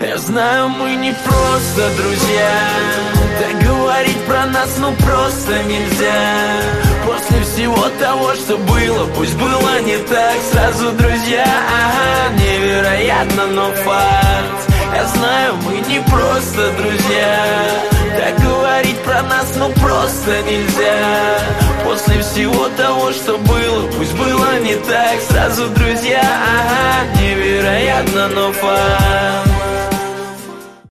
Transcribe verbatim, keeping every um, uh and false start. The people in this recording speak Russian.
Я знаю, мы не просто друзья, так говорить про нас ну просто нельзя. После всего того, что было, пусть было не так, сразу друзья, ага, невероятно, но факт. Я знаю, мы не просто друзья, так говорить про нас ну просто нельзя. После всего того, что было, пусть было не так, сразу друзья, ага, невероятно, но факт.